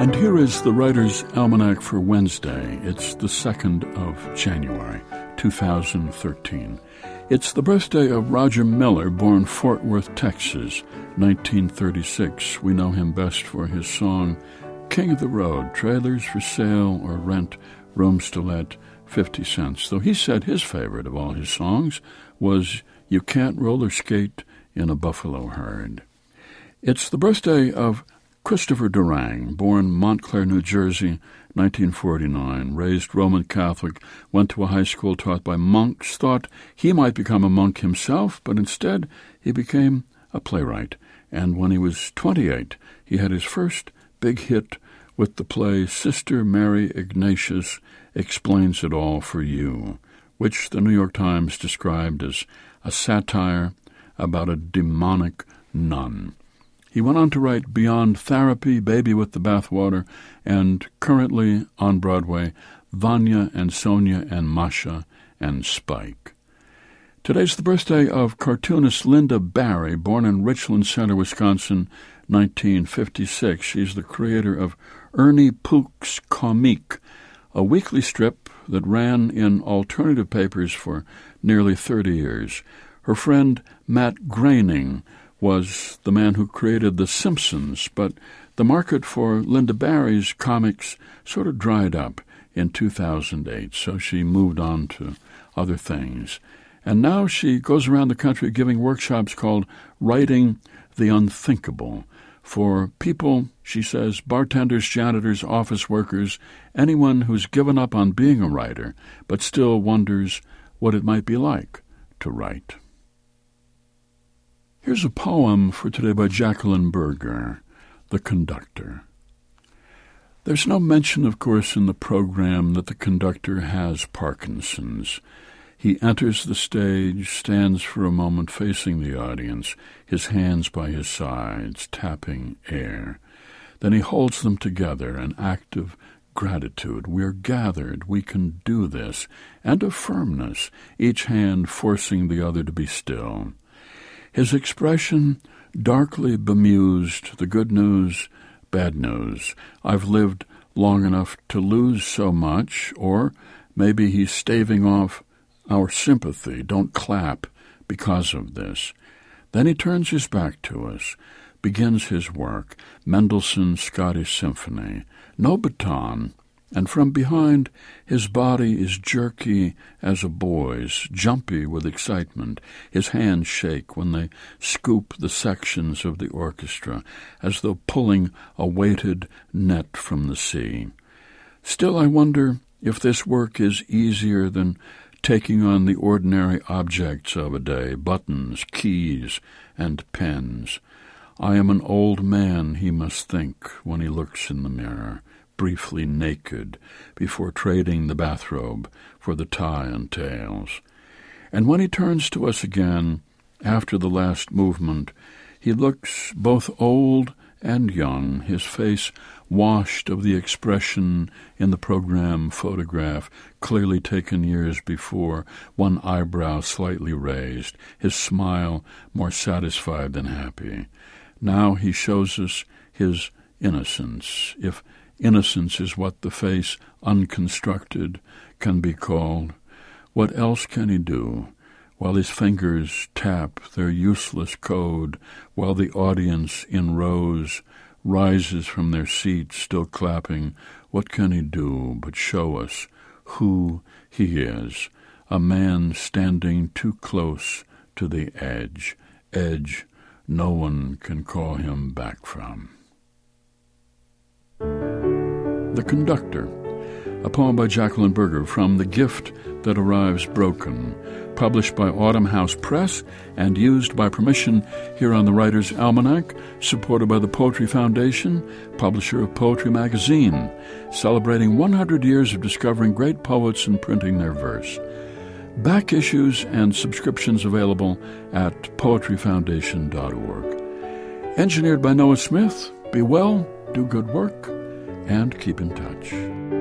And here is the Writer's Almanac for Wednesday. It's the 2nd of January, 2013. It's the birthday of Roger Miller, born Fort Worth, Texas, 1936. We know him best for his song, King of the Road, trailers for sale or rent, rooms to let, 50 cents. Though he said his favorite of all his songs was You Can't Roller Skate in a Buffalo Herd. It's the birthday of Christopher Durang, born Montclair, New Jersey, 1949, raised Roman Catholic, went to a high school taught by monks, thought he might become a monk himself, but instead he became a playwright. And when he was 28, he had his first big hit with the play Sister Mary Ignatius Explains It All for You, which the New York Times described as a satire about a demonic nun. He went on to write Beyond Therapy, Baby with the Bathwater, and currently on Broadway, Vanya and Sonia and Masha and Spike. Today's the birthday of cartoonist Linda Barry, born in Richland Center, Wisconsin, 1956. She's the creator of Ernie Pooch's Comique, a weekly strip that ran in alternative papers for nearly 30 years. Her friend Matt Groening was the man who created The Simpsons, but the market for Linda Barry's comics sort of dried up in 2008, so she moved on to other things. And now she goes around the country giving workshops called Writing the Unthinkable for people, she says, bartenders, janitors, office workers, anyone who's given up on being a writer but still wonders what it might be like to write. Here's a poem for today by Jacqueline Berger, The Conductor. There's no mention, of course, in the program that the conductor has Parkinson's. He enters the stage, stands for a moment facing the audience, his hands by his sides, tapping air. Then he holds them together, an act of gratitude. We're gathered, we can do this, and of firmness, each hand forcing the other to be still. His expression darkly bemused, the good news, bad news. I've lived long enough to lose so much, or maybe he's staving off our sympathy. Don't clap because of this. Then he turns his back to us, begins his work, Mendelssohn's Scottish Symphony. No baton, and from behind his body is jerky as a boy's, jumpy with excitement. His hands shake when they scoop the sections of the orchestra, as though pulling a weighted net from the sea. Still, I wonder if this work is easier than taking on the ordinary objects of a day, buttons, keys, and pens. I am an old man, he must think, when he looks in the mirror, briefly naked, before trading the bathrobe for the tie and tails. And when he turns to us again, after the last movement, he looks both old and young, his face washed of the expression in the program photograph, clearly taken years before, one eyebrow slightly raised, his smile more satisfied than happy. Now he shows us his innocence, if innocence is what the face unconstructed can be called. What else can he do? While his fingers tap their useless code, while the audience in rows rises from their seats still clapping, what can he do but show us who he is, a man standing too close to the edge no one can call him back from. The Conductor, a poem by Jacqueline Berger from The Gift That Arrives Broken, published by Autumn House Press and used by permission here on the Writer's Almanac, supported by the Poetry Foundation, publisher of Poetry Magazine, celebrating 100 years of discovering great poets and printing their verse. Back issues and subscriptions available at poetryfoundation.org. Engineered by Noah Smith. Be well, do good work, and keep in touch.